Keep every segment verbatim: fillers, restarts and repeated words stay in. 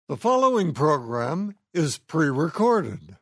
The following program is pre-recorded.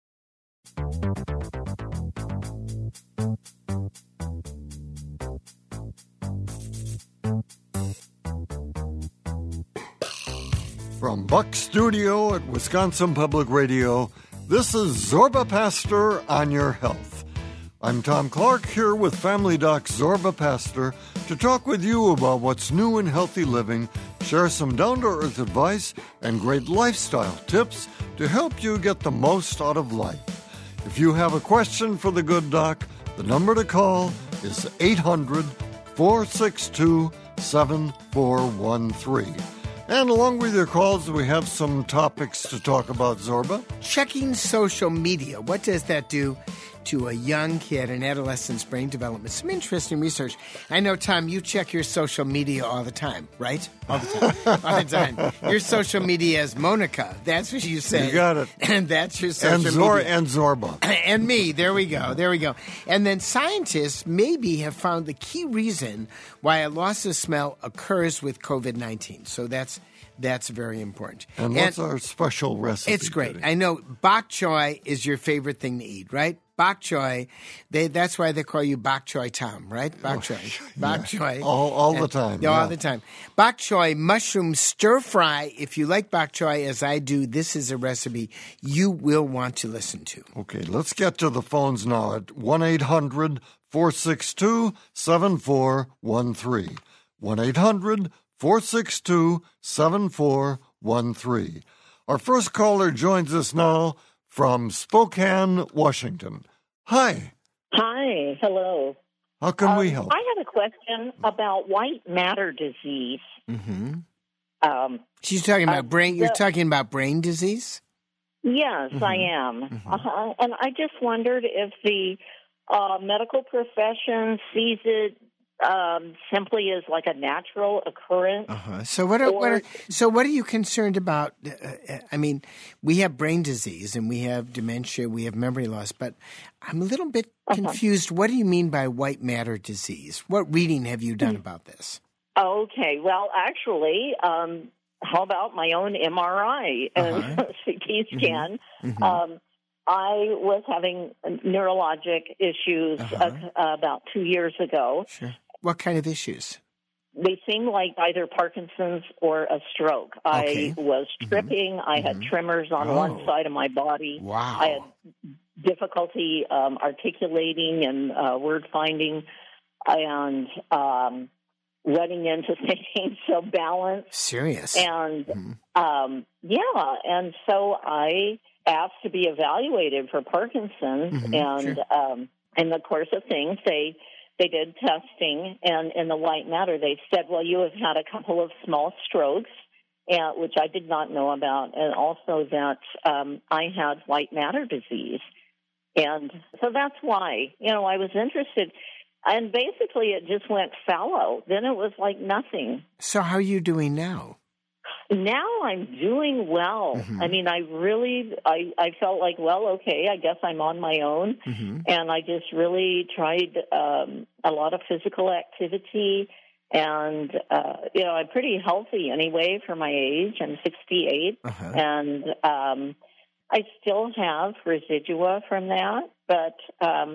From Buck Studio at Wisconsin Public Radio, this is Zorba Pastor on Your Health. I'm Tom Clark here with Family Doc Zorba Pastor to talk with you about what's new in healthy living, share some down-to-earth advice, and great lifestyle tips to help you get the most out of life. If you have a question for the good doc, the number to call is eight hundred, four six two, seven four one three. And along with your calls, we have some topics to talk about, Zorba. Checking social media. What does that do to a young kid, an adolescent's brain development? Some interesting research. I know, Tom, you check your social media all the time, right? All the time. all the time. Your social media is Monica. That's what you say. You got it. And that's your social and Zor- media. And Zorba. And me. There we go. There we go. And then scientists maybe have found the key reason why a loss of smell occurs with covid nineteen. So that's That's very important. And what's and our special recipe? It's great. today? I know bok choy is your favorite thing to eat, right? Bok choy, they, that's why they call you bok choy Tom, right? Bok choy. Bok yeah. choy. All, all and, the time. Yeah, yeah. all the time. Bok choy mushroom stir fry. If you like bok choy as I do, this is a recipe you will want to listen to. Okay, let's get to the phones now at one eight hundred, four six two, seven four one three. one eight hundred, four six two, seven four one three. Our first caller joins us now from Spokane, Washington. Hi. Hi. Hello. How can um, we help? I have a question about white matter disease. Mm-hmm. Um, She's talking about uh, brain. You're the- talking about brain disease? yes, Mhm. I am. Mhm. Uh-huh. And I just wondered if the uh, medical profession sees it um, simply as like a natural occurrence. Uh-huh. So what? Are, what Or- are, so what are you concerned about? Uh, I mean, we have brain disease and we have dementia, we have memory loss, but I'm a little bit Uh-huh. confused. What do you mean by white matter disease? What reading have you done about this? Okay. Well, actually, um, how about my own M R I and Uh-huh. C T scan? Mhm. Um, I was having neurologic issues Uh-huh. uh, about two years ago. Sure. What kind of issues? They seemed like either Parkinson's or a stroke. Okay. I was tripping. I had Mhm. tremors on Oh. one side of my body. Wow. I had difficulty um, articulating and uh, word finding, and um, running into things, so balance. Serious. And Mhm. um, yeah, and so I asked to be evaluated for Parkinson's, Mhm, and sure. um, in the course of things, they they did testing, and in the white matter, they said, well, you have had a couple of small strokes, and, which I did not know about, and also that um, I had white matter disease. And so that's why, you know, I was interested. And basically, it just went fallow. Then it was like nothing. So how are you doing now? Now I'm doing well. Mhm. I mean, I really, I, I felt like, well, okay, I guess I'm on my own. Mm-hmm. And I just really tried um, a lot of physical activity. And, uh, you know, I'm pretty healthy anyway for my age. I'm sixty-eight. Uh-huh. And um, I still have residua from that. But um,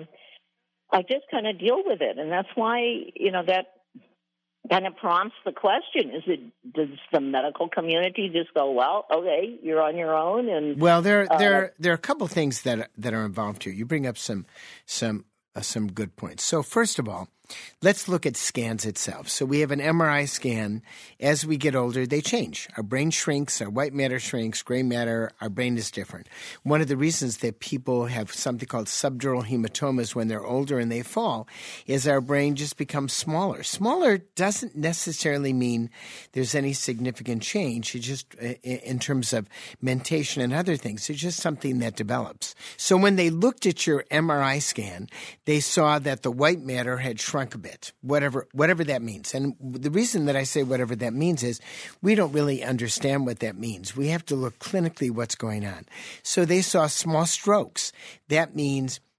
I just kind of deal with it. And that's why, you know, that kind of prompts the question: Is it does the medical community just go, well, okay, you're on your own? And Well, there uh, there there are a couple things that that are involved here. You bring up some some uh, some good points. So first of all, let's look at scans itself. So we have an M R I scan. As we get older, they change. Our brain shrinks, our white matter shrinks, gray matter, our brain is different. One of the reasons that people have something called subdural hematomas when they're older and they fall is our brain just becomes smaller. Smaller doesn't necessarily mean there's any significant change. It's just in terms of mentation and other things. It's just something that develops. So when they looked at your M R I scan, they saw that the white matter had shrunk a bit, whatever whatever that means. And the reason that I say whatever that means is we don't really understand what that means. We have to look clinically what's going on. So they saw small strokes. That means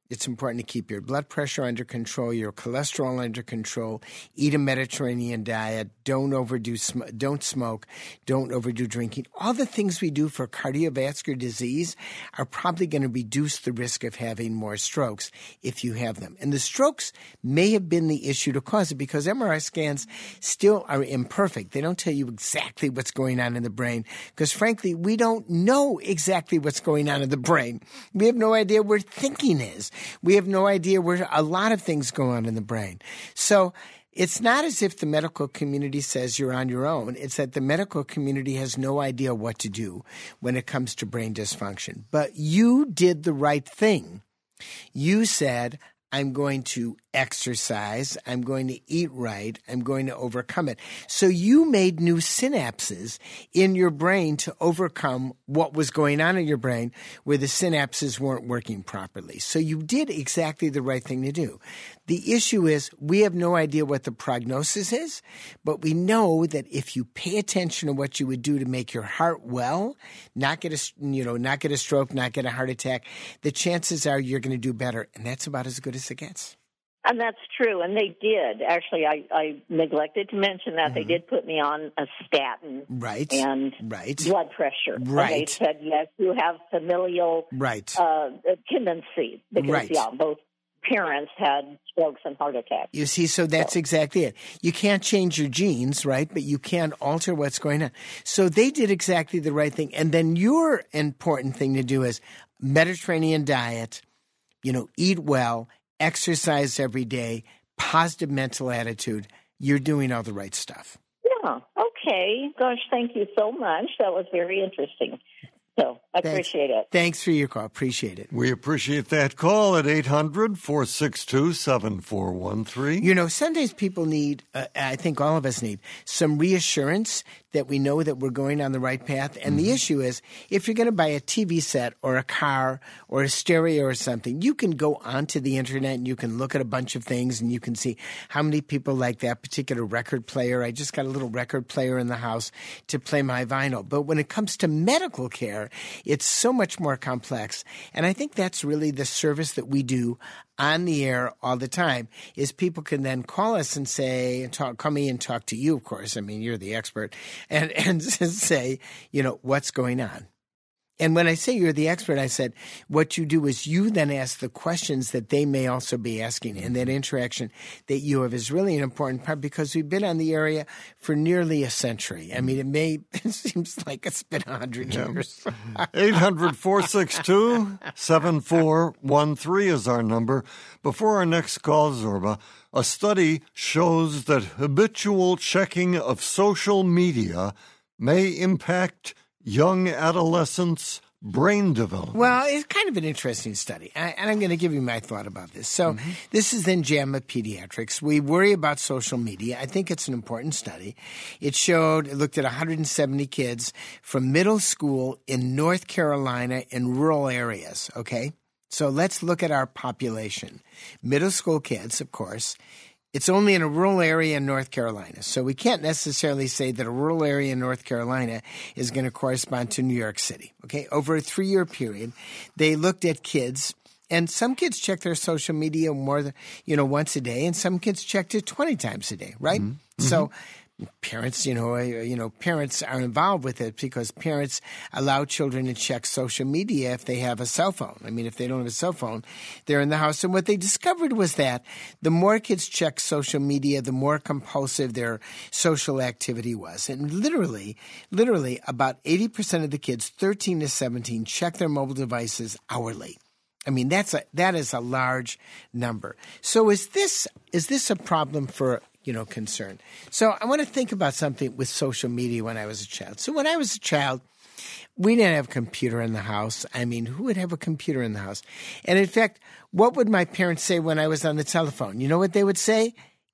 It's important to keep your blood pressure under control, your cholesterol under control, eat a Mediterranean diet, don't overdo, sm- don't smoke, don't overdo drinking. All the things we do for cardiovascular disease are probably going to reduce the risk of having more strokes if you have them. And the strokes may have been the issue to cause it because M R I scans still are imperfect. They don't tell you exactly what's going on in the brain because, frankly, we don't know exactly what's going on in the brain. We have no idea where thinking is. We have no idea where a lot of things go on in the brain. So it's not as if the medical community says you're on your own. It's that the medical community has no idea what to do when it comes to brain dysfunction. But you did the right thing. You said, I'm going to exercise, I'm going to eat right, I'm going to overcome it. So you made new synapses in your brain to overcome what was going on in your brain where the synapses weren't working properly. So you did exactly the right thing to do. The issue is we have no idea what the prognosis is, but we know that if you pay attention to what you would do to make your heart well, not get a, you know, not get a stroke, not get a heart attack, the chances are you're going to do better, and that's about as good as it gets. And that's true, and they did. Actually, I, I neglected to mention that. Mm-hmm. They did put me on a statin right. and right. blood pressure. Right. And they said, yes, you have familial right. uh, tendency because, right. yeah, both parents had strokes and heart attacks. You see, so that's so. exactly it. You can't change your genes, right, but you can alter what's going on. So they did exactly the right thing. And then your important thing to do is Mediterranean diet, you know, eat well, exercise every day, positive mental attitude. You're doing all the right stuff. Yeah. Okay. Gosh, thank you so much. That was very interesting. So I Thanks. appreciate it. Thanks for your call. Appreciate it. We appreciate that call at eight hundred, four six two, seven four one three. You know, sometimes people need, uh, I think all of us need, some reassurance that we know that we're going on the right path. And mm-hmm. the issue is, if you're going to buy a T V set or a car or a stereo or something, you can go onto the internet and you can look at a bunch of things and you can see how many people like that particular record player. I just got a little record player in the house to play my vinyl. But when it comes to medical care, it's so much more complex. And I think that's really the service that we do on the air all the time, is people can then call us and say, and talk, call me and talk to you, of course. I mean, you're the expert, and, and say, you know, what's going on. And when I say you're the expert, I said what you do is you then ask the questions that they may also be asking. And that interaction that you have is really an important part because we've been on the area for nearly a century. I mean, it may it seems like it's been a hundred yeah. years. eight hundred, four six two, seven four one three is our number. Before our next call, Zorba, a study shows that habitual checking of social media may impact young adolescents' brain development. Well, it's kind of an interesting study, I, and I'm going to give you my thought about this. So mm-hmm. this is in JAMA Pediatrics. We worry about social media. I think it's an important study. It showed, it looked at one hundred seventy kids from middle school in North Carolina in rural areas, okay? So let's look at our population. Middle school kids, of course. It's only in a rural area in North Carolina. So we can't necessarily say that a rural area in North Carolina is going to correspond to New York City. Okay, over a three-year period, they looked at kids, and some kids check their social media more than, you know, once a day, and some kids checked it twenty times a day, right? Mm-hmm. So parents, you know, you know, parents are involved with it because parents allow children to check social media if they have a cell phone. I mean, if they don't have a cell phone, they're in the house. And what they discovered was that the more kids check social media, the more compulsive their social activity was. And literally, literally about eighty percent of the kids, thirteen to seventeen, check their mobile devices hourly. I mean, that's a, that is a large number. So is this is this a problem for you know, concern? So I want to think about something with social media when I was a child. So when I was a child, we didn't have a computer in the house. I mean, who would have a computer in the house? And in fact, what would my parents say when I was on the telephone? You know what they would say?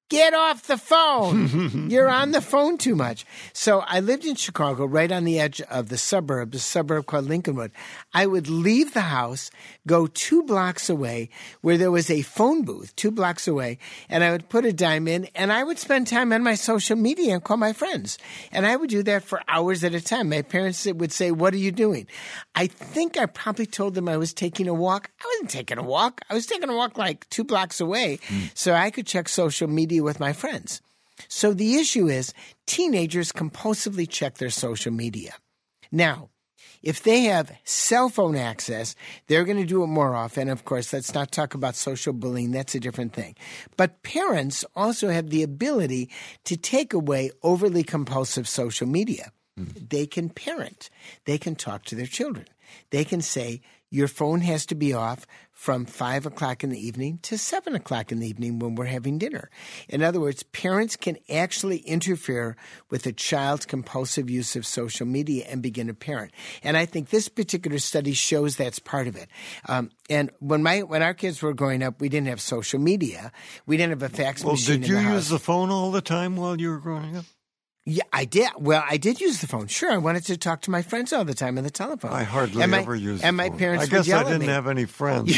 Get off the phone. You're on the phone too much. So I lived in Chicago, right on the edge of the suburb, a suburb called Lincolnwood. I would leave the house, go two blocks away where there was a phone booth, two blocks away, and I would put a dime in, and I would spend time on my social media and call my friends. And I would do that for hours at a time. My parents would say, what are you doing? I think I probably told them I was taking a walk. I wasn't taking a walk. I was taking a walk like two blocks away mm. so I could check social media with my friends. So the issue is teenagers compulsively check their social media. Now, if they have cell phone access, they're going to do it more often. Of course, let's not talk about social bullying. That's a different thing. But parents also have the ability to take away overly compulsive social media. Mm. They can parent. They can talk to their children. They can say, your phone has to be off from five o'clock in the evening to seven o'clock in the evening when we're having dinner. In other words, parents can actually interfere with a child's compulsive use of social media and begin to parent. And I think this particular study shows that's part of it. Um, and when my when our kids were growing up, we didn't have social media. We didn't have a fax well, machine in the house. Well, did you use the phone all the time while you were growing up? Yeah, I did. Well, I did use the phone. Sure, I wanted to talk to my friends all the time on the telephone. I hardly and my, ever used and the my phone. parents I guess would yell I didn't at me. have any friends.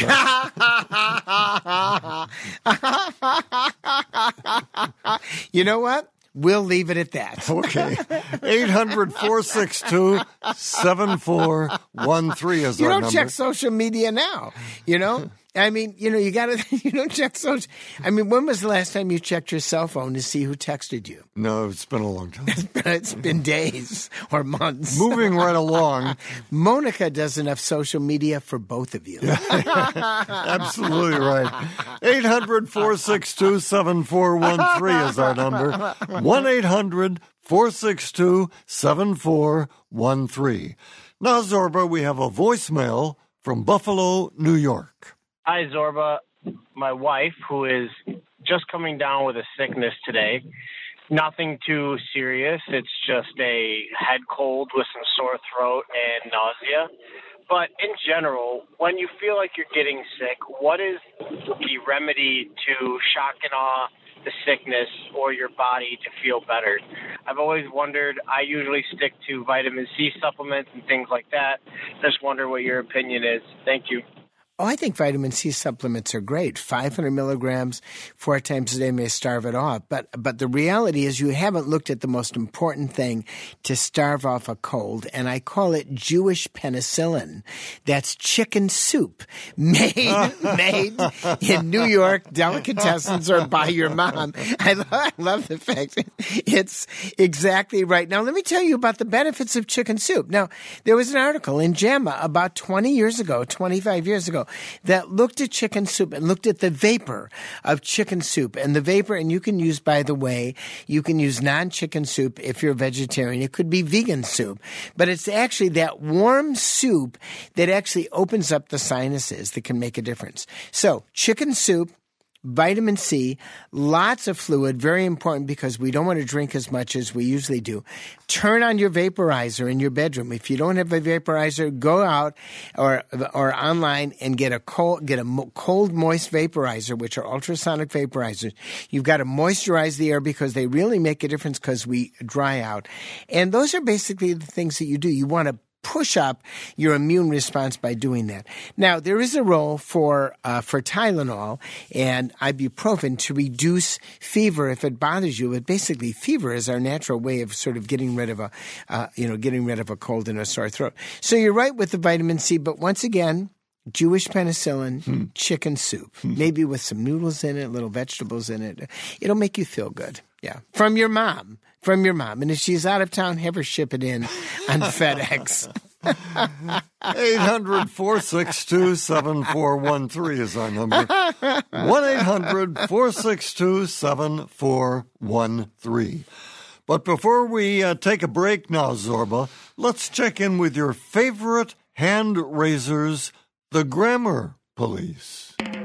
You know what? We'll leave it at that. Okay. eight hundred, four six two, seven four one three is you our don't number. Check social media now, you know? I mean, you know, you got to, you don't check social. I mean, when was the last time you checked your cell phone to see who texted you? No, it's been a long time. It's been, it's been days or months. Moving right along. Monica does enough social media for both of you. Absolutely right. eight hundred, four six two, seven four one three is our number. one eight hundred, four six two, seven four one three. Now, Zorba, we have a voicemail from Buffalo, New York. Hi, Zorba. My wife, who is just coming down with a sickness today. Nothing too serious. It's just a head cold with some sore throat and nausea. But in general, when you feel like you're getting sick, what is the remedy to shock and awe the sickness or your body to feel better? I've always wondered. I usually stick to vitamin C supplements and things like that. Just wonder what your opinion is. Thank you. Oh, I think vitamin C supplements are great. five hundred milligrams four times a day may starve it off. But but the reality is you haven't looked at the most important thing to starve off a cold, and I call it Jewish penicillin. That's chicken soup made made in New York delicatessens or by your mom. I love, I love the fact it's exactly right. Now, let me tell you about the benefits of chicken soup. Now, there was an article in JAMA about twenty years ago, twenty-five years ago, that looked at chicken soup and looked at the vapor of chicken soup. And the vapor, and you can use, by the way, you can use non-chicken soup if you're a vegetarian. It could be vegan soup. But it's actually that warm soup that actually opens up the sinuses that can make a difference. So chicken soup, vitamin C, lots of fluid, very important because we don't want to drink as much as we usually do. Turn on your vaporizer in your bedroom. If you don't have a vaporizer, go out or or online and get a cold, get a mo- cold, moist vaporizer, which are ultrasonic vaporizers. You've got to moisturize the air because they really make a difference because we dry out. And those are basically the things that you do. You want to push up your immune response by doing that. Now, there is a role for uh, for Tylenol and ibuprofen to reduce fever if it bothers you. But basically, fever is our natural way of sort of getting rid of a, uh, you know, getting rid of a cold and a sore throat. So you're right with the vitamin C, but once again, Jewish penicillin, hmm. chicken soup, hmm. maybe with some noodles in it, little vegetables in it. It'll make you feel good. Yeah. From your mom. From your mom. And if she's out of town, have her ship it in on FedEx. eight hundred, four six two, seven four one three is our number. one eight hundred, four six two, seven four one three. But before we uh, take a break now, Zorba, let's check in with your favorite hand raisers, the Grammar Police.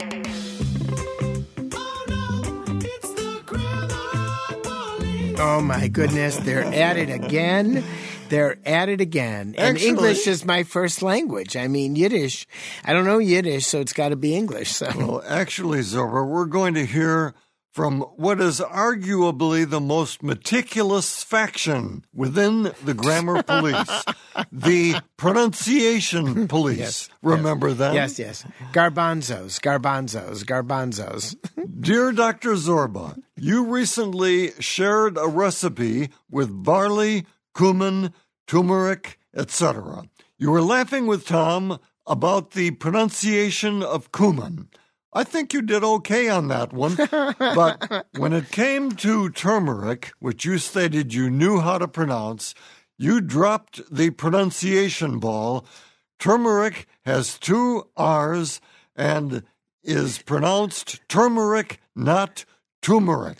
Oh, my goodness. They're at it again. They're at it again. And Actually, English is my first language. I mean, Yiddish. I don't know Yiddish, so it's got to be English. So. Well, actually, Zorba, we're going to hear from what is arguably the most meticulous faction within the grammar police, the pronunciation police. Yes, Remember yes. them? Yes, yes. Garbanzos, garbanzos, garbanzos. Dear Doctor Zorba, you recently shared a recipe with barley, cumin, turmeric, et cetera. You were laughing with Tom about the pronunciation of cumin. I think you did okay on that one, but when it came to turmeric, which you stated you knew how to pronounce, you dropped the pronunciation ball. Turmeric has two R's and is pronounced turmeric, not turmeric.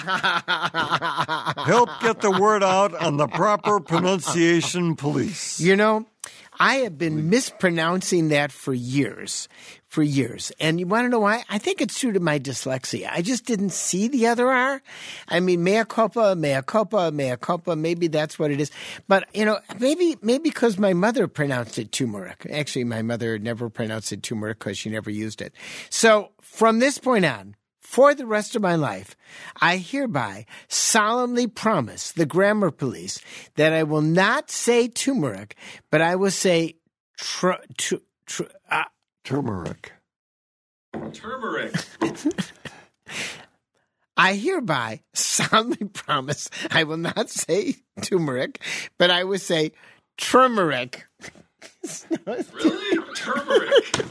Help get the word out on the proper pronunciation police. You know, I have been mispronouncing that for years, for years. And you want to know why? I think it's due to my dyslexia. I just didn't see the other R. I mean, mea culpa, mea culpa, mea culpa. Maybe that's what it is. But, you know, maybe maybe because my mother pronounced it turmeric. Actually, my mother never pronounced it turmeric because she never used it. So from this point on, for the rest of my life, I hereby solemnly promise the grammar police that I will not say turmeric, but I will say tr- tr- tr- uh, Turmeric. Turmeric. I hereby solemnly promise I will not say turmeric, but I will say turmeric. Really? Turmeric.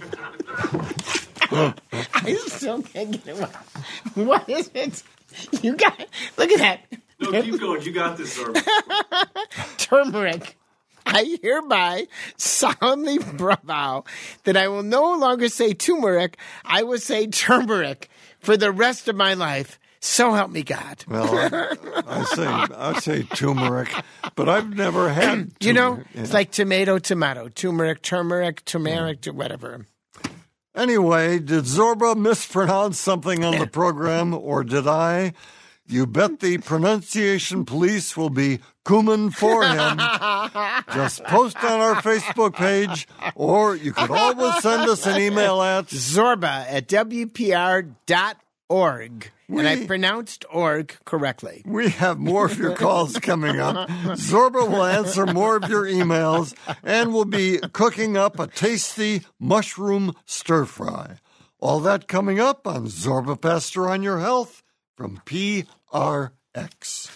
I still can't get it. What is it? You got it. Look at that. No, keep going. You got this, Zorba. Turmeric. I hereby solemnly vow that I will no longer say turmeric. I will say turmeric for the rest of my life. So help me God. Well, I, I say I say turmeric, but I've never had turmeric. You know, Yeah. it's like tomato, tomato, turmeric, turmeric, turmeric, to whatever. Anyway, did Zorba mispronounce something on the program, or did I? You bet the pronunciation police will be cumin for him. Just post on our Facebook page, or you could always send us an email at Zorba at W P R dot org. And I We- pronounced org correctly. We have more of your calls coming up. Zorba will answer more of your emails, and we'll be cooking up a tasty mushroom stir fry. All that coming up on Zorba Pastor on Your Health from P R X.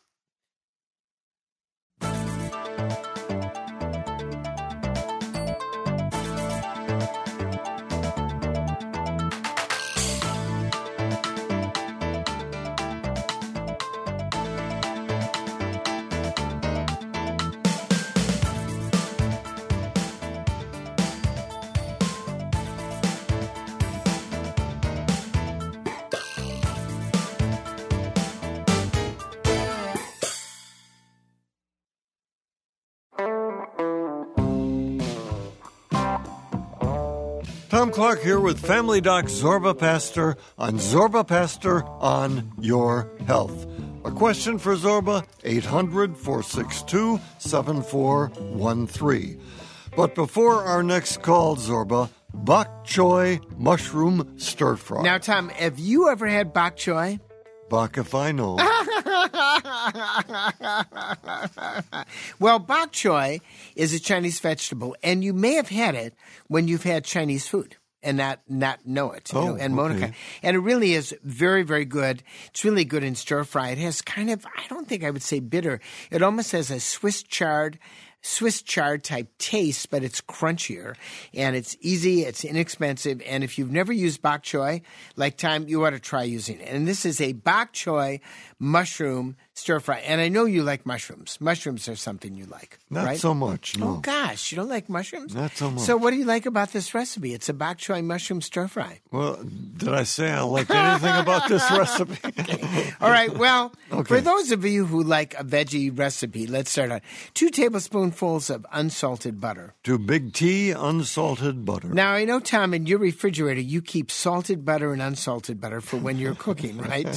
Tom Clark here with Family Doc Zorba Pastor on Zorba Pastor on Your Health. A question for Zorba, eight hundred, four six two, seven four one three. But before our next call, Zorba, bok choy mushroom stir fry. Now, Tom, have you ever had bok choy? Bok if I know. Well, bok choy is a Chinese vegetable, and you may have had it when you've had Chinese food and not not know it. You Oh, know, and okay. Monica, and it really is very, very good. It's really good in stir fry. It has kind of, I don't think I would say bitter. It almost has a Swiss chard. Swiss chard type taste, but it's crunchier and it's easy, it's inexpensive, and if you've never used bok choy, like Tom, you ought to try using it. And this is a bok choy mushroom stir fry. And I know you like mushrooms. Mushrooms are something you like, Not right? so much, no. Oh gosh, you don't like mushrooms? Not so much. So what do you like about this recipe? It's a bok choy mushroom stir fry. Well, did I say I like anything about this recipe? All right, well, Okay. for those of you who like a veggie recipe, let's start on two tablespoonfuls spoonfuls of unsalted butter. To Big T, unsalted butter. Now, I know, Tom, in your refrigerator, you keep salted butter and unsalted butter for when you're cooking, right?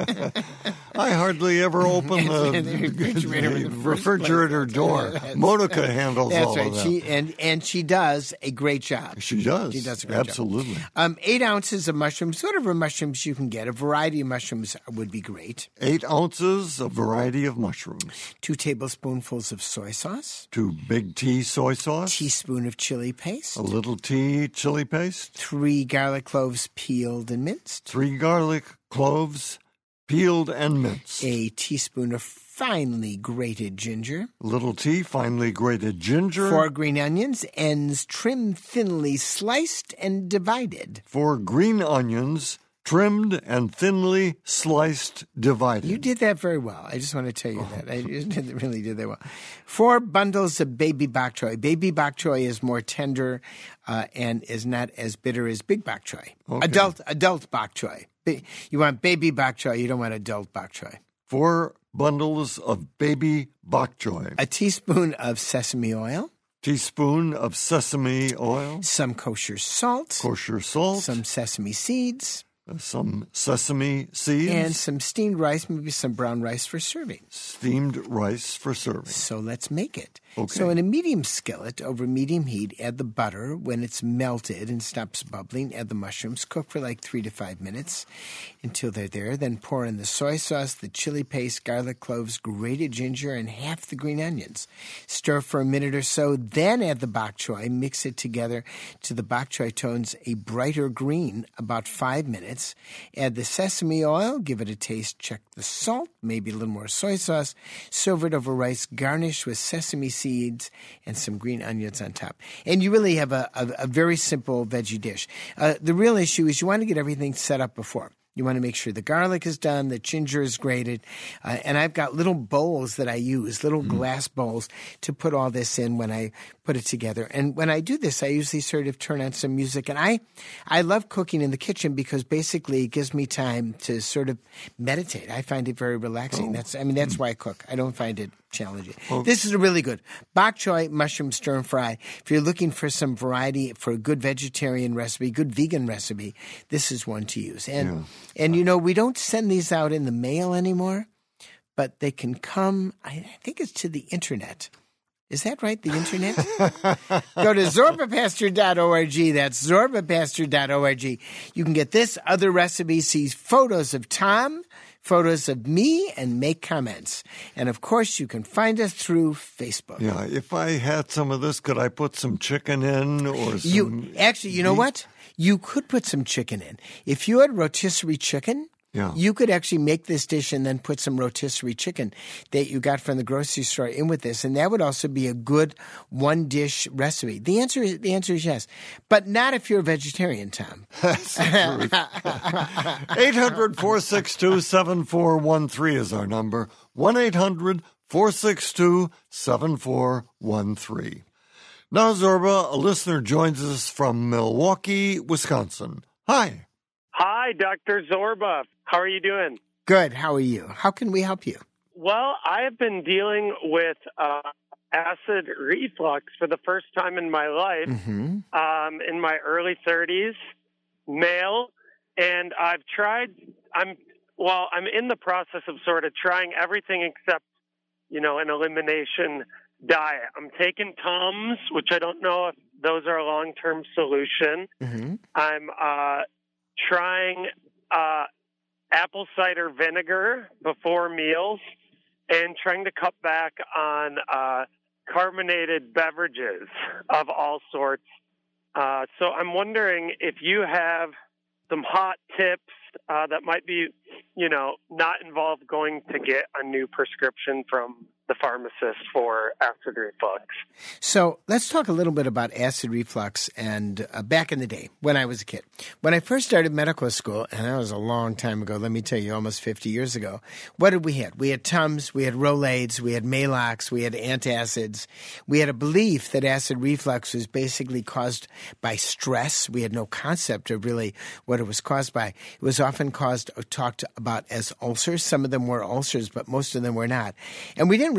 I hardly ever open the, the refrigerator, the in the refrigerator door. Monica handles That's all right. of that. She, and, and she does a great job. She does. She does a great Absolutely. job. Um, eight ounces of mushrooms, whatever mushrooms you can get. A variety of mushrooms would be great. Eight ounces, a variety of mushrooms. Two tablespoonfuls of soy sauce. Two Big T soy sauce. Teaspoon of chili paste. A little tea chili paste. Three garlic cloves peeled and minced. Three garlic cloves peeled and minced. A teaspoon of finely grated ginger. A little tea, finely grated ginger. Four green onions, ends trimmed thinly sliced and divided. Four green onions, trimmed and thinly sliced, divided. You did that very well. I just want to tell you that. I just really did that well. Four bundles of baby bok choy. Baby bok choy is more tender uh, and is not as bitter as big bok choy. Okay. Adult adult bok choy. You want baby bok choy. You don't want adult bok choy. Four bundles of baby bok choy. A teaspoon of sesame oil. Teaspoon of sesame oil. Some kosher salt. Kosher salt. Some sesame seeds. Some sesame seeds. And some steamed rice, maybe some brown rice for serving. Steamed rice for serving. So let's make it. Okay. So in a medium skillet over medium heat, add the butter. When it's melted and stops bubbling, add the mushrooms. Cook for like three to five minutes until they're there. Then pour in the soy sauce, the chili paste, garlic cloves, grated ginger, and half the green onions. Stir for a minute or so. Then add the bok choy. Mix it together till the bok choy tones a brighter green, about five minutes. Add the sesame oil. Give it a taste. Check the salt. Maybe a little more soy sauce. Serve it over rice. Garnish with sesame seeds and some green onions on top. And you really have a, a, a very simple veggie dish. Uh, the real issue is you want to get everything set up before. You want to make sure the garlic is done, the ginger is grated, uh, and I've got little bowls that I use, little mm. glass bowls, to put all this in when I put it together. And when I do this, I usually sort of turn on some music. And I, I love cooking in the kitchen because basically it gives me time to sort of meditate. I find it very relaxing. Oh. That's, I mean, that's mm. why I cook. I don't find it challenging. Oh. This is really good. Bok choy mushroom stir fry. If you're looking for some variety for a good vegetarian recipe, good vegan recipe, this is one to use. And yeah. And, you know, we don't send these out in the mail anymore, but they can come, I think it's to the internet. Is that right, the internet? Go to zorba pastor dot org. That's zorba pastor dot org. You can get this, other recipes, see photos of Tom, photos of me, and make comments. And, of course, you can find us through Facebook. Yeah, if I had some of this, could I put some chicken in or some... You, actually, you know what? You could put some chicken in. If you had rotisserie chicken, yeah. you could actually make this dish and then put some rotisserie chicken that you got from the grocery store in with this, and that would also be a good one-dish recipe. The answer is the answer is yes, but not if you're a vegetarian, Tom. That's the truth. eight hundred, four six two, seven four one three is our number. one eight hundred, four six two, seven four one three. Now, Zorba, a listener joins us from Milwaukee, Wisconsin. Hi. Hi, Doctor Zorba. How are you doing? Good. How are you? How can we help you? Well, I have been dealing with uh, acid reflux for the first time in my life, mm-hmm. um, in my early thirties, male, and I've tried, I'm, well, I'm in the process of sort of trying everything except, you know, an elimination diet. I'm taking Tums, which I don't know if those are a long-term solution. Mm-hmm. I'm uh, trying uh, apple cider vinegar before meals and trying to cut back on uh, carbonated beverages of all sorts. Uh, so I'm wondering if you have some hot tips uh, that might be, you know, not involve going to get a new prescription from the pharmacist for acid reflux. So let's talk a little bit about acid reflux and uh, back in the day when I was a kid. When I first started medical school, and that was a long time ago, let me tell you, almost fifty years ago, what did we have? We had Tums, we had Rolaids, we had Maalox, we had antacids. We had a belief that acid reflux was basically caused by stress. We had no concept of really what it was caused by. It was often caused or talked about as ulcers. Some of them were ulcers, but most of them were not. And we didn't really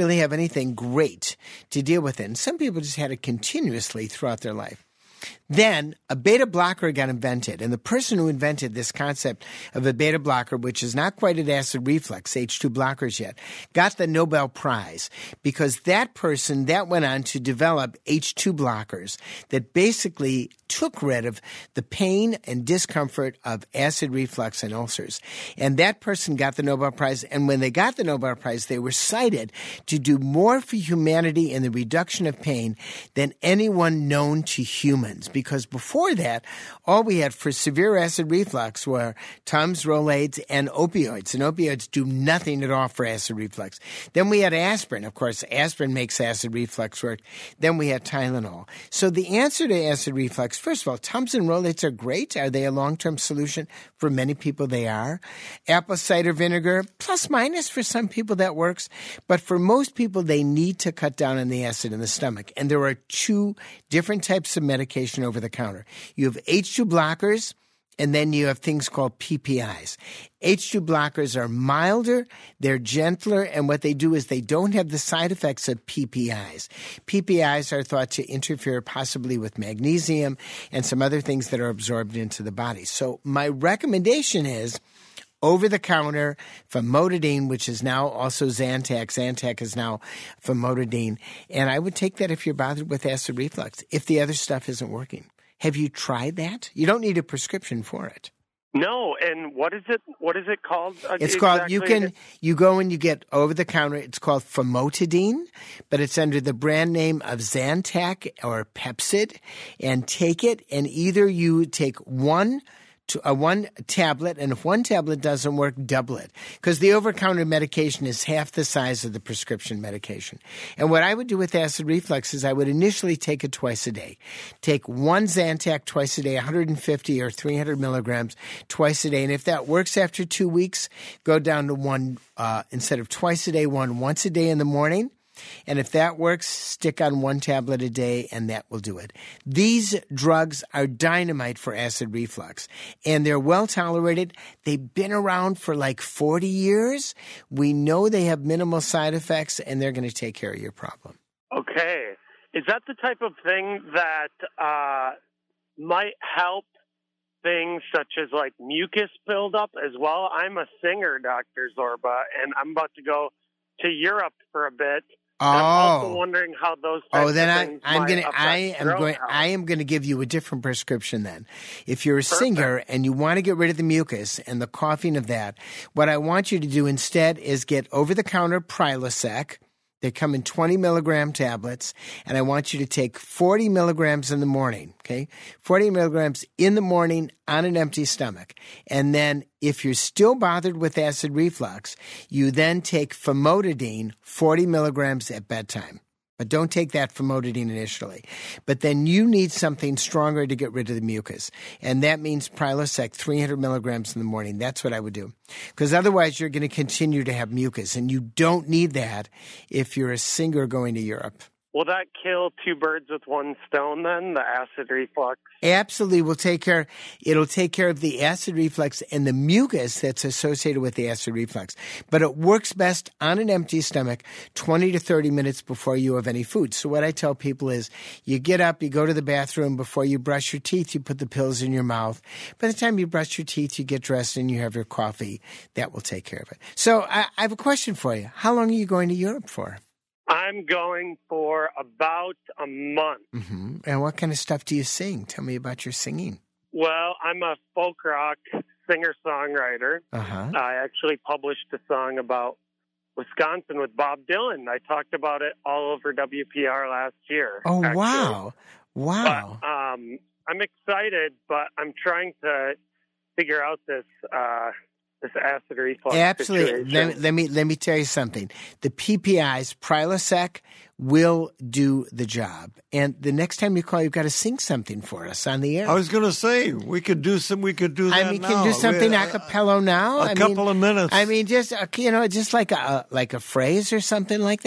really have anything great to deal with it. And some people just had it continuously throughout their life. Then a beta blocker got invented, and the person who invented this concept of a beta blocker, which is not quite at acid reflux, H two blockers yet, got the Nobel Prize because that person, that went on to develop H two blockers that basically took rid of the pain and discomfort of acid reflux and ulcers. And that person got the Nobel Prize, and when they got the Nobel Prize, they were cited to do more for humanity in the reduction of pain than anyone known to humans. Because before that, all we had for severe acid reflux were Tums, Rolaids, and opioids. And opioids do nothing at all for acid reflux. Then we had aspirin. Of course, aspirin makes acid reflux work. Then we had Tylenol. So the answer to acid reflux, first of all, Tums and Rolaids are great. Are they a long-term solution? For many people, they are. Apple cider vinegar, plus minus for some people that works. But for most people, they need to cut down on the acid in the stomach. And there are two different types of medication over the counter. You have H two blockers, and then you have things called P P Is. H two blockers are milder, they're gentler, and what they do is they don't have the side effects of P P Is. P P Is are thought to interfere possibly with magnesium and some other things that are absorbed into the body. So my recommendation is over-the-counter famotidine, which is now also Zantac. Zantac is now famotidine. And I would take that if you're bothered with acid reflux, if the other stuff isn't working. Have you tried that? You don't need a prescription for it. No, and what is it? What is it called? Uh, it's exactly? called. You can you go and you get over the counter. It's called famotidine, but it's under the brand name of Zantac or Pepcid, and take it. And either you take one. To a one tablet, and if one tablet doesn't work, double it. Because the over-counter medication is half the size of the prescription medication. And what I would do with acid reflux is I would initially take it twice a day. Take one Zantac twice a day, one hundred fifty or three hundred milligrams twice a day. And if that works after two weeks, go down to one, uh, instead of twice a day, one once a day in the morning. And if that works, stick on one tablet a day, and that will do it. These drugs are dynamite for acid reflux, and they're well tolerated. They've been around for like forty years. We know they have minimal side effects, and they're going to take care of your problem. Okay. Is that the type of thing that uh, might help things such as like mucus buildup as well? I'm a singer, Doctor Zorba, and I'm about to go to Europe for a bit. Oh, I'm also wondering how those types oh, then of I, things I'm might gonna, affect I am throat going, health. I am going to give you a different prescription. Then, if you're a Perfect. singer and you want to get rid of the mucus and the coughing of that, what I want you to do instead is get over-the-counter Prilosec. They come in twenty milligram tablets, and I want you to take forty milligrams in the morning, okay? forty milligrams in the morning on an empty stomach. And then if you're still bothered with acid reflux, you then take famotidine, forty milligrams at bedtime. But don't take that famotidine initially. But then you need something stronger to get rid of the mucus. And that means Prilosec, three hundred milligrams in the morning. That's what I would do. Because otherwise you're going to continue to have mucus. And you don't need that if you're a singer going to Europe. Will that kill two birds with one stone then, the acid reflux? Absolutely. Will take care, it'll take care of the acid reflux and the mucus that's associated with the acid reflux. But it works best on an empty stomach twenty to thirty minutes before you have any food. So what I tell people is you get up, you go to the bathroom, before you brush your teeth, you put the pills in your mouth. By the time you brush your teeth, you get dressed and you have your coffee. That will take care of it. So I, I have a question for you. How long are you going to Europe for? I'm going for about a month. Mm-hmm. And what kind of stuff do you sing? Tell me about your singing. Well, I'm a folk rock singer-songwriter. Uh-huh. I actually published a song about Wisconsin with Bob Dylan. I talked about it all over W P R last year. Oh, actually. wow. Wow. But, um, I'm excited, but I'm trying to figure out this uh, this acid reflux Absolutely. situation. Let, let me let me tell you something. The P P Is, Prilosec, will do the job. And the next time you call, you've got to sing something for us on the air. I was going to say we could do some. We could do that. I mean, now. can do something we, a cappella now. A I couple mean, of minutes. I mean, just uh, you know, just like a like a phrase or something like that.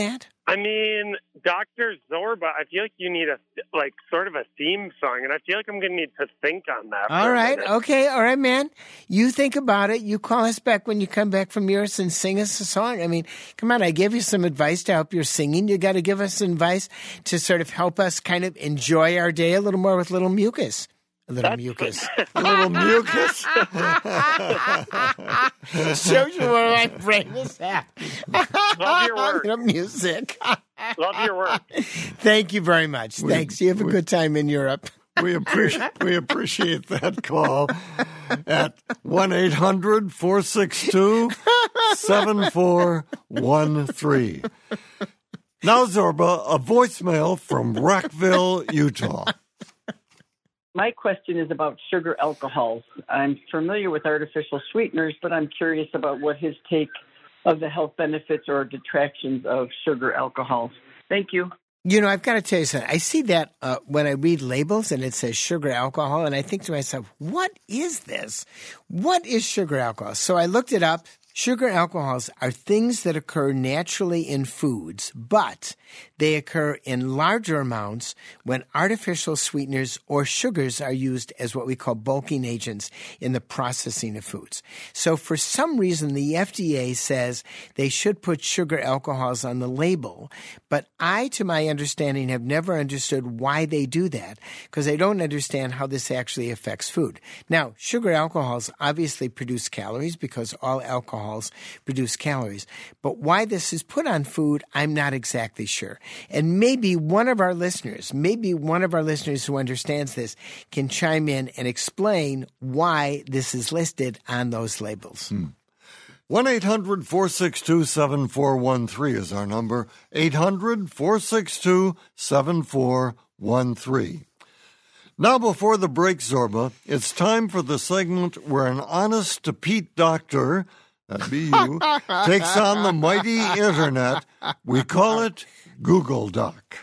I mean, Doctor Zorba, I feel like you need a, like, sort of a theme song, and I feel like I'm going to need to think on that. All right. Okay. All right, man. You think about it. You call us back when you come back from yours and sing us a song. I mean, come on. I gave you some advice to help your singing. You got to give us advice to sort of help us kind of enjoy our day a little more with Little Mucus. A little That's mucus. A little mucus. Shows you where my brain is at. Love your work. Little music. Love your work. Thank you very much. We, Thanks. You have a we, good time in Europe. We appreciate we appreciate that call at one eight hundred four six two seven four one three. Now, Zorba, a voicemail from Rockville, Utah. My question is about sugar alcohols. I'm familiar with artificial sweeteners, but I'm curious about what his take of the health benefits or detractions of sugar alcohols. Thank you. You know, I've got to tell you something. I see that uh, when I read labels and it says sugar alcohol, and I think to myself, what is this? What is sugar alcohol? So I looked it up. Sugar alcohols are things that occur naturally in foods, but they occur in larger amounts when artificial sweeteners or sugars are used as what we call bulking agents in the processing of foods. So for some reason, the F D A says they should put sugar alcohols on the label, but I, to my understanding, have never understood why they do that, because I don't understand how this actually affects food. Now, sugar alcohols obviously produce calories because all alcohol produce calories. But why this is put on food, I'm not exactly sure. And maybe one of our listeners, maybe one of our listeners who understands this can chime in and explain why this is listed on those labels. Hmm. one eight hundred four six two seven four one three is our number. eight hundred four six two seven four one three. Now, before the break, Zorba, it's time for the segment where an honest-to-Pete doctor, that'd be you, takes on the mighty internet. We call it Google Doc.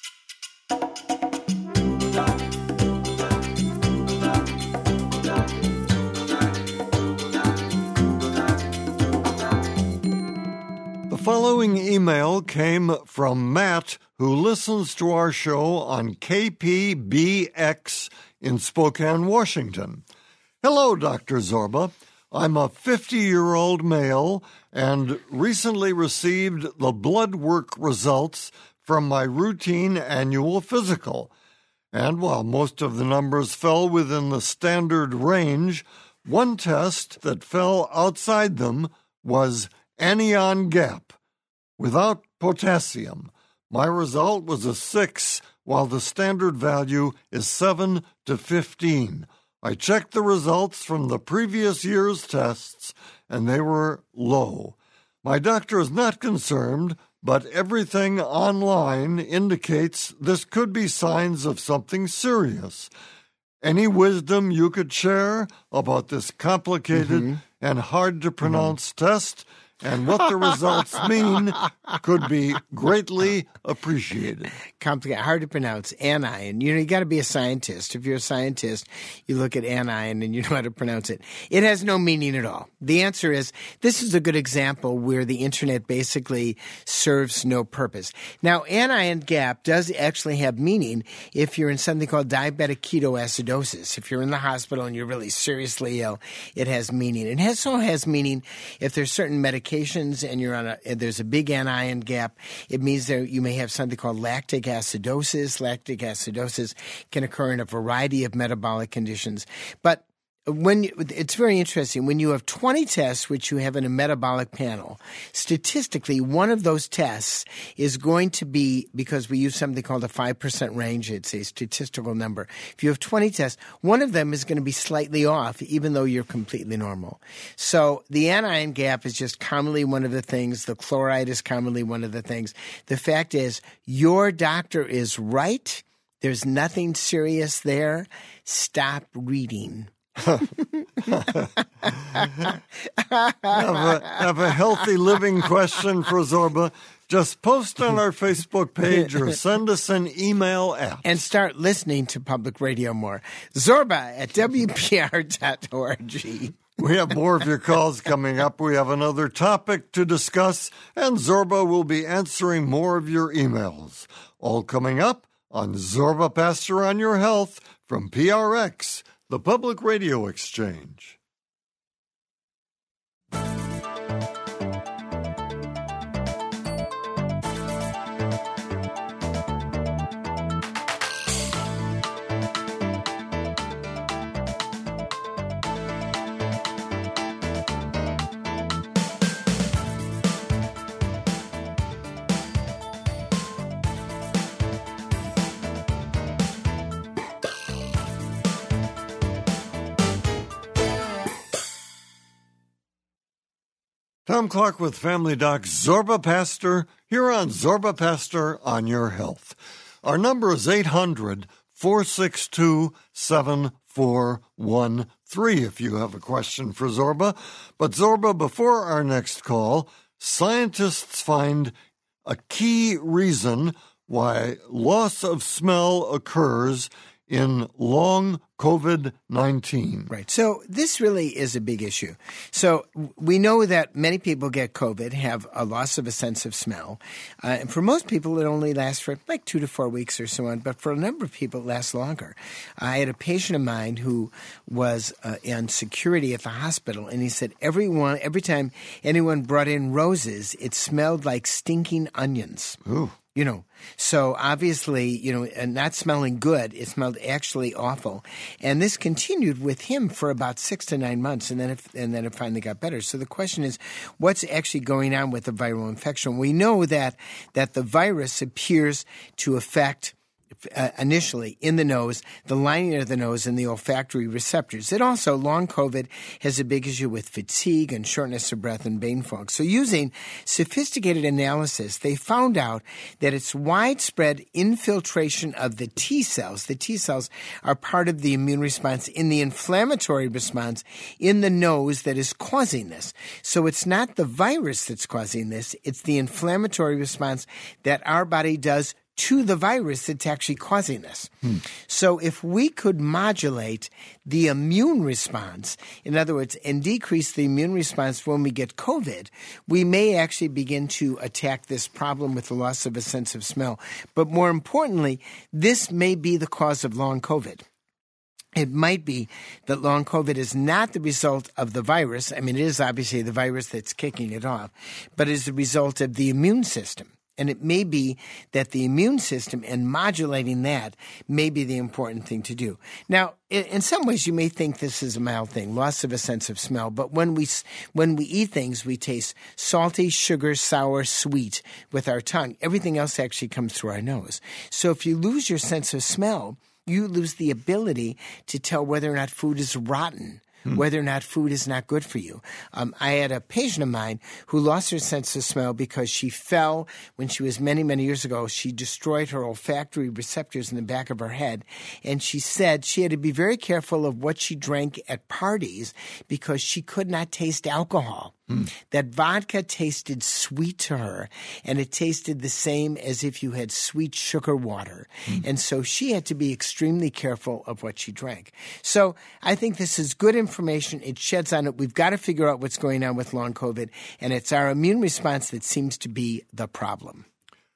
The following email came from Matt, who listens to our show on K P B X in Spokane, Washington. Hello, Doctor Zorba. I'm a fifty-year-old male and recently received the blood work results from my routine annual physical. And while most of the numbers fell within the standard range, one test that fell outside them was anion gap without potassium. My result was a six, while the standard value is seven to fifteen. I checked the results from the previous year's tests, and they were low. My doctor is not concerned, but everything online indicates this could be signs of something serious. Any wisdom you could share about this complicated mm-hmm. and hard-to-pronounce mm-hmm. test and what the results mean could be greatly appreciated. Complicated, hard to pronounce, anion. You know, you got to be a scientist. If you're a scientist, you look at anion and you know how to pronounce it. It has no meaning at all. The answer is, this is a good example where the internet basically serves no purpose. Now, anion gap does actually have meaning if you're in something called diabetic ketoacidosis. If you're in the hospital and you're really seriously ill, it has meaning. It also has meaning if there's certain medications and you're on a, and there's a big anion gap, it means that you may have something called lactic acidosis. Lactic acidosis can occur in a variety of metabolic conditions. But when you, it's very interesting, when you have twenty tests, which you have in a metabolic panel, statistically, one of those tests is going to be, because we use something called a five percent range, it's a statistical number. If you have twenty tests, one of them is going to be slightly off, even though you're completely normal. So the anion gap is just commonly one of the things. The chloride is commonly one of the things. The fact is, your doctor is right. There's nothing serious there. Stop reading. have, a, have a healthy living question for Zorba. Just post on our Facebook page or send us an email at. And start listening to public radio more. Zorba at W P R dot org. We have more of your calls coming up. We have another topic to discuss, and Zorba will be answering more of your emails. All coming up on Zorba Pastor on Your Health from P R X, the Public Radio Exchange. Tom Clark with Family Doc Zorba Pastor here on Zorba Pastor on Your Health. Our number is eight hundred, four six two, seven four one three if you have a question for Zorba. But Zorba, before our next call, scientists find a key reason why loss of smell occurs in long COVID nineteen. Right. So this really is a big issue. So we know that many people get COVID, have a loss of a sense of smell. Uh, and for most people, it only lasts for like two to four weeks or so on. But for a number of people, it lasts longer. I had a patient of mine who was uh, on security at the hospital, and he said everyone, every time anyone brought in roses, it smelled like stinking onions. Ooh. You know, so obviously, you know, and not smelling good, it smelled actually awful. And this continued with him for about six to nine months, and then it, and then it finally got better. So the question is, what's actually going on with the viral infection? We know that that the virus appears to affect Uh, initially in the nose, the lining of the nose, and the olfactory receptors. It also, long COVID, has a big issue with fatigue and shortness of breath and brain fog. So using sophisticated analysis, they found out that it's widespread infiltration of the T cells. The T cells are part of the immune response in the inflammatory response in the nose that is causing this. So it's not the virus that's causing this, it's the inflammatory response that our body does to the virus that's actually causing this. Hmm. So if we could modulate the immune response, in other words, and decrease the immune response when we get COVID, we may actually begin to attack this problem with the loss of a sense of smell. But more importantly, this may be the cause of long COVID. It might be that long COVID is not the result of the virus. I mean, it is obviously the virus that's kicking it off, but is the result of the immune system. And it may be that the immune system and modulating that may be the important thing to do. Now, in some ways, you may think this is a mild thing, loss of a sense of smell. But when we when we eat things, we taste salty, sugar, sour, sweet with our tongue. Everything else actually comes through our nose. So if you lose your sense of smell, you lose the ability to tell whether or not food is rotten, whether or not food is not good for you. Um, I had a patient of mine who lost her sense of smell because she fell when she was many, many years ago. She destroyed her olfactory receptors in the back of her head. And she said she had to be very careful of what she drank at parties because she could not taste alcohol. Mm. That vodka tasted sweet to her, and it tasted the same as if you had sweet sugar water. Mm. And so she had to be extremely careful of what she drank. So I think this is good information. It sheds on it. We've got to figure out what's going on with long COVID, and it's our immune response that seems to be the problem.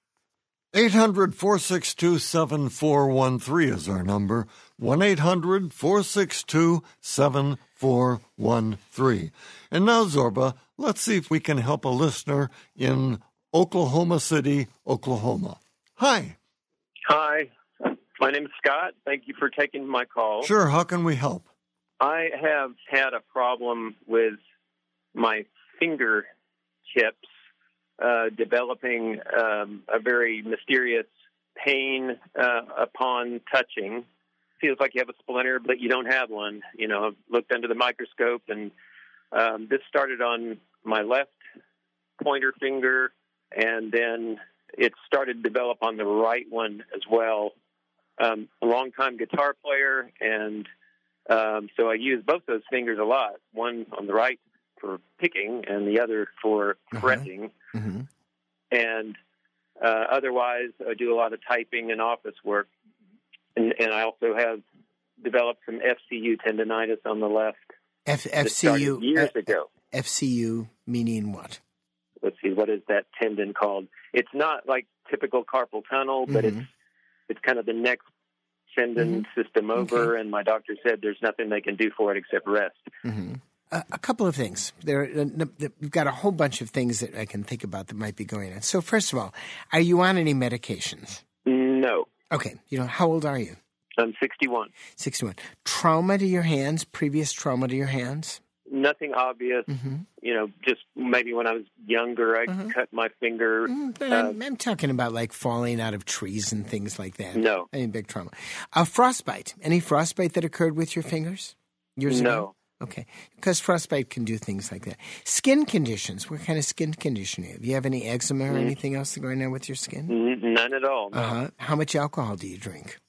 eight hundred, four six two, seven four one three is our number. one eight hundred, four six two, seven four one three. And now, Zorba, let's see if we can help a listener in Oklahoma City, Oklahoma. Hi. Hi. My name is Scott. Thank you for taking my call. Sure. How can we help? I have had a problem with my finger tips uh, developing um, a very mysterious pain uh, upon touching. Feels like you have a splinter, but you don't have one. You know, I've looked under the microscope, and um, this started on my left pointer finger, and then it started to develop on the right one as well. Um, a long-time guitar player, and um, so I use both those fingers a lot, one on the right for picking and the other for pressing. Mm-hmm. And uh, otherwise, I do a lot of typing and office work. And, and I also have developed some F C U tendonitis on the left. F- It started FCU years uh, ago. F C U meaning what? Let's see, what is that tendon called? It's not like typical carpal tunnel, but Mm-hmm. it's it's kind of the next tendon Mm-hmm. system over, Okay. and my doctor said there's nothing they can do for it except rest. Mm-hmm. Uh, a couple of things. There, uh, we've got a whole bunch of things that I can think about that might be going on. So, first of all, are you on any medications? No. Okay. You know, how old are you? I'm sixty-one. sixty-one. Trauma to your hands? Previous trauma to your hands? Nothing obvious. Mm-hmm. You know, just maybe when I was younger, I Mhm. cut my finger. Mm, but Uh, I'm, I'm talking about like falling out of trees and things like that. No. Any big trauma. A frostbite. Any frostbite that occurred with your fingers years ago? No. Okay. Because frostbite can do things like that. Skin conditions. What kind of skin condition do you have? Do you have any eczema or Mm. anything else going on with your skin? N- none at all. No. Uh-huh. How much alcohol do you drink?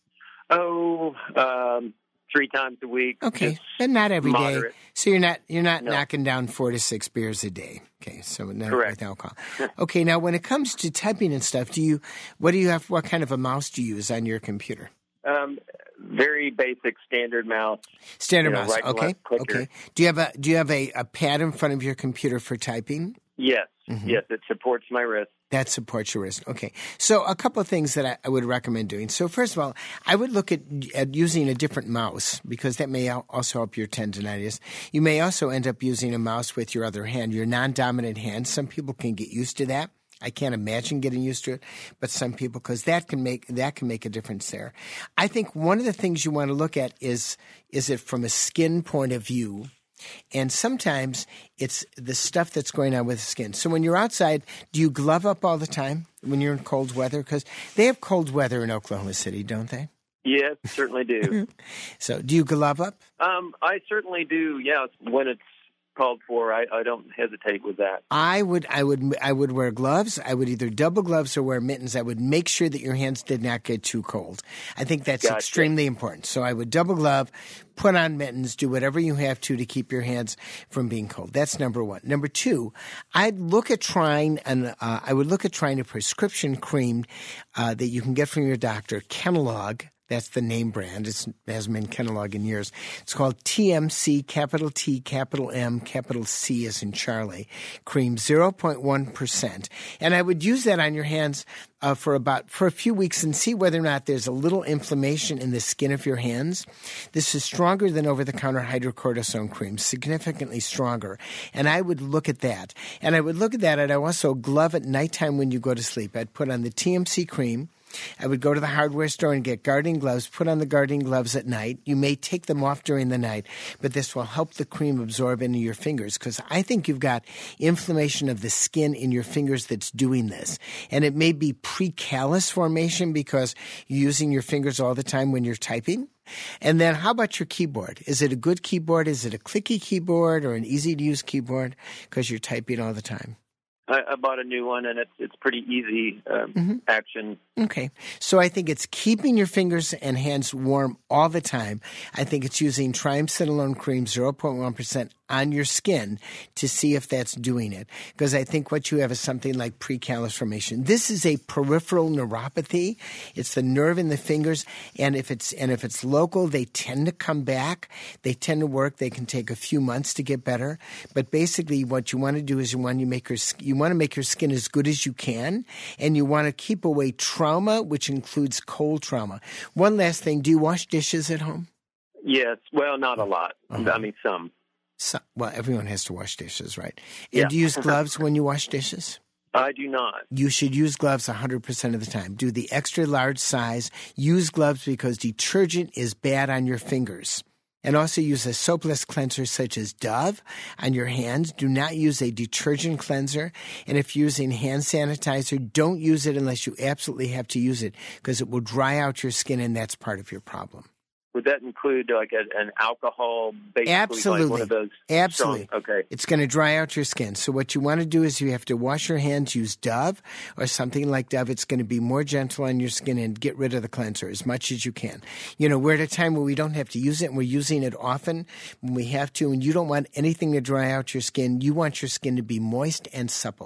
Oh, um, three times a week. Okay, Just but not every day. moderate. So you're not you're not No. knocking down four to six beers a day. Okay, so not Correct. with alcohol. Okay, now when it comes to typing and stuff, do you what do you have? What kind of a mouse do you use on your computer? Um, very basic standard mouse. Standard You know, mouse. right and Okay, left clicker. okay. Do you have a do you have a, a pad in front of your computer for typing? Yes, Mhm. yes, it supports my wrist. That supports your wrist. Okay. So a couple of things that I, I would recommend doing. So first of all, I would look at, at using a different mouse because that may al- also help your tendinitis. You may also end up using a mouse with your other hand, your non-dominant hand. Some people can get used to that. I can't imagine getting used to it, but some people, because that can make that can make a difference there. I think one of the things you want to look at is is it from a skin point of view. And sometimes it's the stuff that's going on with the skin. So when you're outside, do you glove up all the time when you're in cold weather? Because they have cold weather in Oklahoma City, don't they? Yes, certainly do. So do you glove up? um, I certainly do. Yeah, when it's called for, I, I don't hesitate with that. I would, I would, I would wear gloves. I would either double gloves or wear mittens. I would make sure that your hands did not get too cold. I think that's Gotcha. extremely important. So I would double glove, put on mittens, do whatever you have to to keep your hands from being cold. That's number one. Number two, I'd look at trying an, uh, I would look at trying a prescription cream uh, that you can get from your doctor, Kenalog. That's the name brand. It's, it hasn't been Kenalog in years. It's called T M C, capital T, capital M, capital C as in Charlie, cream, zero point one percent. And I would use that on your hands uh, for about, for a few weeks and see whether or not there's a little inflammation in the skin of your hands. This is stronger than over-the-counter hydrocortisone cream, significantly stronger. And I would look at that. And I would look at that, and I also glove at nighttime when you go to sleep. I'd put on the T M C cream. I would go to the hardware store and get gardening gloves, put on the gardening gloves at night. You may take them off during the night, but this will help the cream absorb into your fingers because I think you've got inflammation of the skin in your fingers that's doing this. And it may be pre-callus formation because you're using your fingers all the time when you're typing. And then how about your keyboard? Is it a good keyboard? Is it a clicky keyboard or an easy-to-use keyboard because you're typing all the time? I, I bought a new one, and it's it's pretty easy um, Mm-hmm. action. Okay. So I think it's keeping your fingers and hands warm all the time. I think it's using triamcinolone cream, zero point one percent on your skin to see if that's doing it. Because I think what you have is something like pre-callus formation. This is a peripheral neuropathy. It's the nerve in the fingers. And if it's, and if it's local, they tend to come back. They tend to work. They can take a few months to get better. But basically what you want to do is you want to make your, you want to make your skin as good as you can. And you want to keep away trauma, which includes cold trauma. One last thing. Do you wash dishes at home? Yes, well, not a lot. Uh-huh. I mean, some. So, well, everyone has to wash dishes, right? And Yeah. do you use gloves when you wash dishes? I do not. You should use gloves one hundred percent of the time. Do the extra large size. Use gloves because detergent is bad on your fingers. And also use a soapless cleanser such as Dove on your hands. Do not use a detergent cleanser. And if you're using hand sanitizer, don't use it unless you absolutely have to use it because it will dry out your skin and that's part of your problem. Would that include like a, an alcohol, basically Absolutely. like one of those? Absolutely. Strong, okay. It's going to dry out your skin. So what you want to do is you have to wash your hands, use Dove or something like Dove. It's going to be more gentle on your skin and get rid of the cleanser as much as you can. You know, we're at a time where we don't have to use it and we're using it often when we have to, and you don't want anything to dry out your skin. You want your skin to be moist and supple.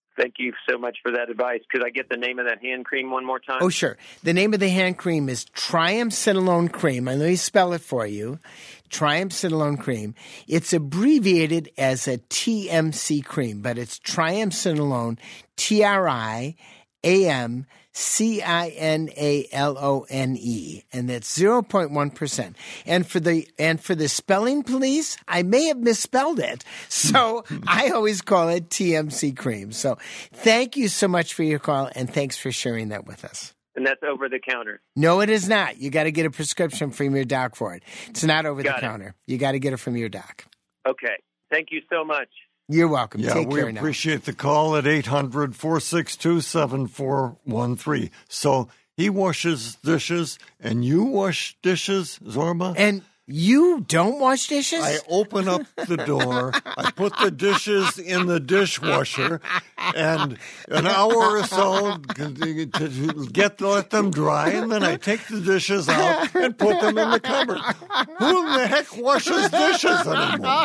Thank you so much for that advice. Could I get the name of that hand cream one more time? Oh, sure. The name of the hand cream is Triamcinolone Cream. And let me spell it for you. Triamcinolone Cream. It's abbreviated as a T M C cream, but it's Triamcinolone, T R I A M C I N A L O N E, and that's zero point one percent. And for the and for the spelling police, I may have misspelled it, so I always call it T M C cream. So thank you so much for your call, and thanks for sharing that with us. And that's over the counter? No, it is not. You got to get a prescription from your doc for it. It's not over got the it. counter. You got to get it from your doc. Okay. Thank you so much. You're welcome. Yeah, Take we care now. appreciate the call at eight hundred, four six two, seven four one three. So he washes dishes, and you wash dishes, Zorba? And you don't wash dishes? I open up the door, I put the dishes in the dishwasher, and an hour or so to get let them dry, and then I take the dishes out and put them in the cupboard. Who in the heck washes dishes anymore?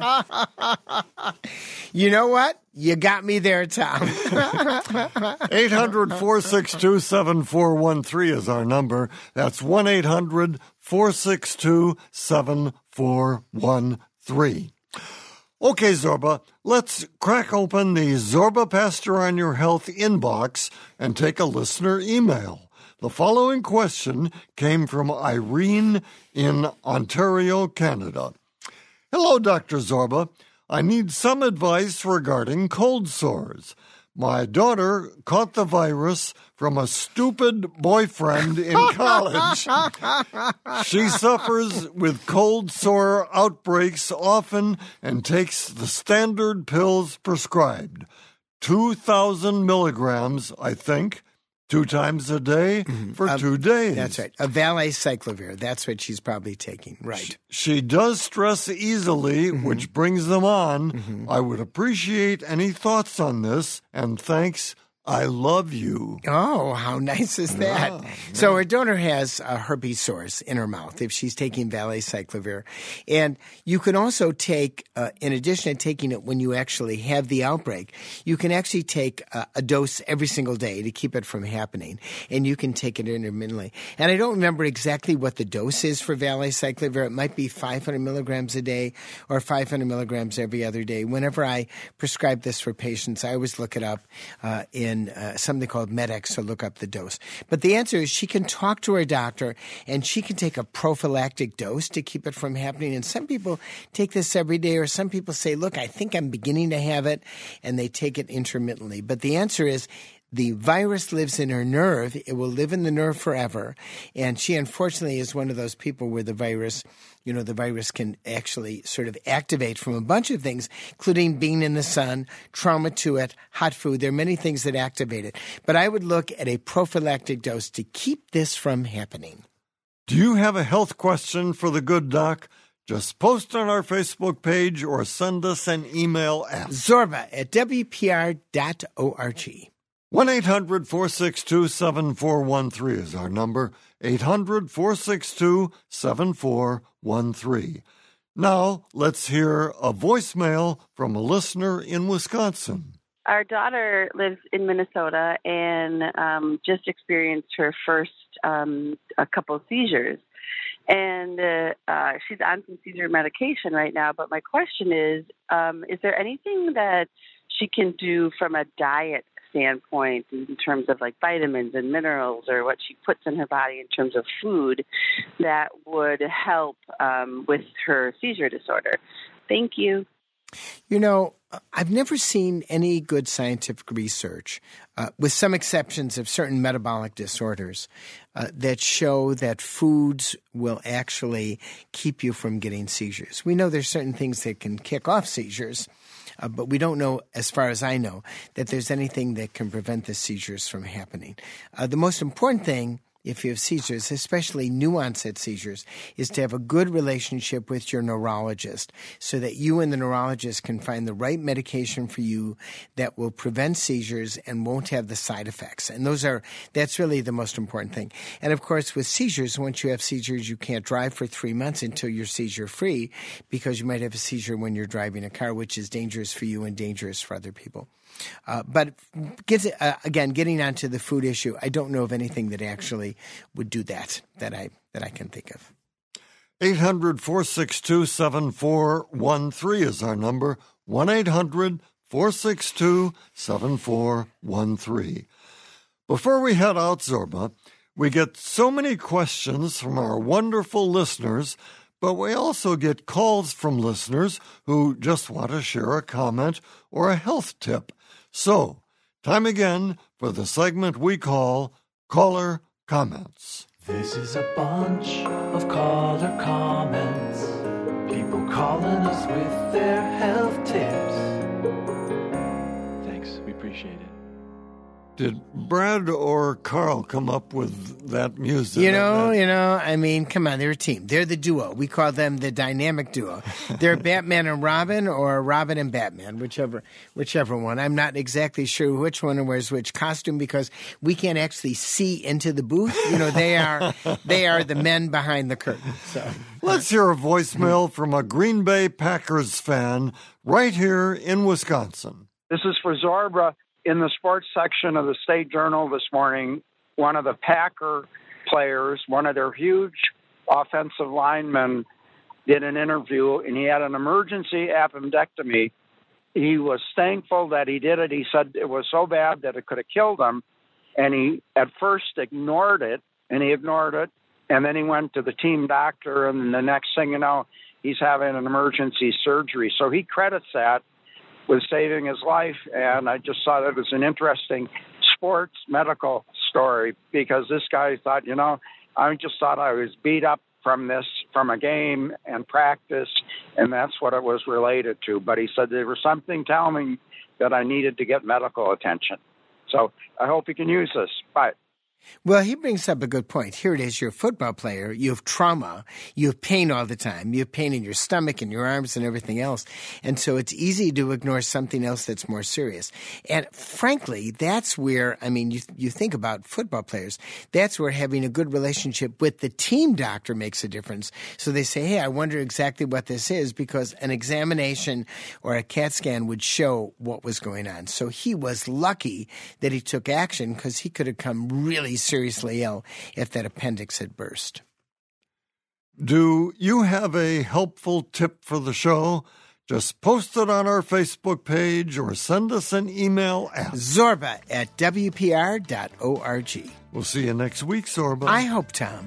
You know what? You got me there, Tom. eight hundred, four six two, seven four one three is our number. That's one eight hundred, four six two, seven four one three. Okay, Zorba, let's crack open the Zorba Pastor on Your Health inbox and take a listener email. The following question came from Irene in Ontario, Canada. Hello, Doctor Zorba. I need some advice regarding cold sores. My daughter caught the virus from a stupid boyfriend in college. She suffers with cold sore outbreaks often and takes the standard pills prescribed. two thousand milligrams, I think, two times a day for Um, two days. That's right. A valacyclovir. That's what she's probably taking. Right. She does stress easily, Mm-hmm. which brings them on. I would appreciate any thoughts on this, and thanks. I love you. Oh, how nice is that? Yeah, So her daughter has a herpes sores in her mouth if she's taking valacyclovir. And you can also take, uh, in addition to taking it when you actually have the outbreak, you can actually take uh, a dose every single day to keep it from happening. And you can take it intermittently. And I don't remember exactly what the dose is for valacyclovir. It might be five hundred milligrams a day or five hundred milligrams every other day. Whenever I prescribe this for patients, I always look it up uh, in Uh, something called Medex to look up the dose. But the answer is she can talk to her doctor and she can take a prophylactic dose to keep it from happening. And some people take this every day, or some people say, look, I think I'm beginning to have it, and they take it intermittently. But the answer is the virus lives in her nerve. It will live in the nerve forever. And she, unfortunately, is one of those people where the virus, you know, the virus can actually sort of activate from a bunch of things, including being in the sun, trauma to it, hot food. There are many things that activate it. But I would look at a prophylactic dose to keep this from happening. Do you have a health question for the good doc? Just post on our Facebook page or send us an email at Zorba at W P R dot org. one eight hundred, four six two, seven four one three is our number, eight hundred, four six two, seven four one three. Now, let's hear a voicemail from a listener in Wisconsin. Our daughter lives in Minnesota and um, just experienced her first um, a couple of seizures. And uh, uh, she's on some seizure medication right now. But my question is, um, is there anything that she can do from a diet standpoint in terms of like vitamins and minerals, or what she puts in her body in terms of food, that would help um, with her seizure disorder? Thank you. You know, I've never seen any good scientific research, uh, with some exceptions of certain metabolic disorders, uh, that show that foods will actually keep you from getting seizures. We know there's certain things that can kick off seizures, uh, but we don't know, as far as I know, that there's anything that can prevent the seizures from happening. Uh, the most important thing if you have seizures, especially new onset seizures, is to have a good relationship with your neurologist so that you and the neurologist can find the right medication for you that will prevent seizures and won't have the side effects. And those are, that's really the most important thing. And of course, with seizures, once you have seizures, you can't drive for three months until you're seizure free, because you might have a seizure when you're driving a car, which is dangerous for you and dangerous for other people. Uh, but gets, uh, again, getting onto the food issue, I don't know of anything that actually would do that, that I that I can think of. eight hundred, four six two, seven four one three is our number, one eight hundred, four six two, seven four one three. Before we head out, Zorba, we get so many questions from our wonderful listeners, but we also get calls from listeners who just want to share a comment or a health tip. So, time again for the segment we call Caller Comments. This is a bunch of caller comments. People calling us with their health tips. Thanks, we appreciate it. Did Brad or Carl come up with that music? You know, you know, I mean, come on, they're a team. They're the duo. We call them the dynamic duo. They're Batman and Robin, or Robin and Batman, whichever whichever one. I'm not exactly sure which one wears which costume because we can't actually see into the booth. You know, they are they are the men behind the curtain. So let's hear a voicemail from a Green Bay Packers fan right here in Wisconsin. This is for Zorba. In the sports section of the State Journal this morning, one of the Packer players, one of their huge offensive linemen, did an interview, and he had an emergency appendectomy. He was thankful that he did it. He said it was so bad that it could have killed him, and he at first ignored it, and he ignored it, and then he went to the team doctor, and the next thing you know, he's having an emergency surgery. So he credits that with saving his life, and I just thought it was an interesting sports medical story because this guy thought, you know, I just thought I was beat up from this, from a game and practice, and that's what it was related to. But he said there was something telling me that I needed to get medical attention. So I hope you can use this. Bye. Well, he brings up a good point. Here it is, you're a football player, you have trauma, you have pain all the time, you have pain in your stomach and your arms and everything else. And so it's easy to ignore something else that's more serious. And frankly, that's where, I mean, you you think about football players, that's where having a good relationship with the team doctor makes a difference. So they say, hey, I wonder exactly what this is, because an examination or a CAT scan would show what was going on. So he was lucky that he took action, because he could have come really seriously ill if that appendix had burst. Do you have a helpful tip for the show? Just post it on our Facebook page or send us an email at Zorba at W P R dot org. We'll see you next week, Zorba. I hope, Tom.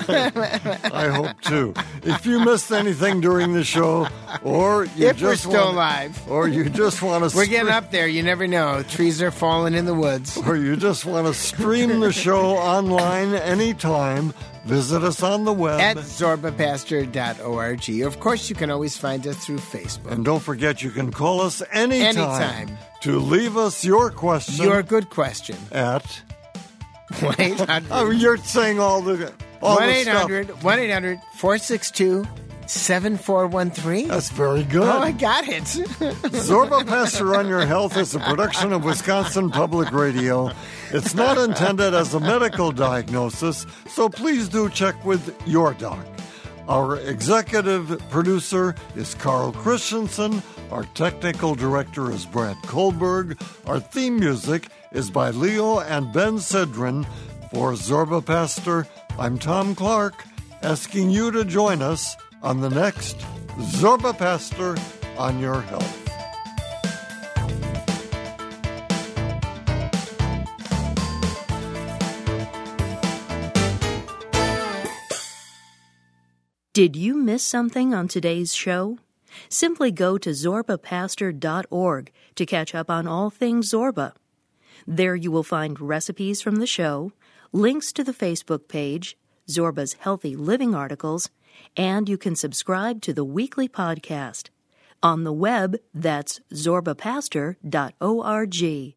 I hope, too. If you missed anything during the show, or you if just we're still want, alive, or you just want to... We're getting up there. You never know. Trees are falling in the woods. Or you just want to stream the show online anytime, visit us on the web at Zorba Pastor dot org. Of course, you can always find us through Facebook. And don't forget, you can call us anytime, anytime. to leave us your question. Your good question. At... one eight hundred Oh, you're saying all the all one eight hundred, one eight hundred, four six two, seven four one three. That's very good. Oh, I got it. Zorba Pastor on Your Health is a production of Wisconsin Public Radio. It's not intended as a medical diagnosis, so please do check with your doc. Our executive producer is Carl Christensen. Our technical director is Brad Kohlberg. Our theme music is by Leo and Ben Sidran. For Zorba Pastor, I'm Tom Clark, asking you to join us on the next Zorba Pastor on Your Health. Did you miss something on today's show? Simply go to Zorba Pastor dot org to catch up on all things Zorba. There you will find recipes from the show, links to the Facebook page, Zorba's Healthy Living articles, and you can subscribe to the weekly podcast. On the web, that's Zorba Pastor dot org.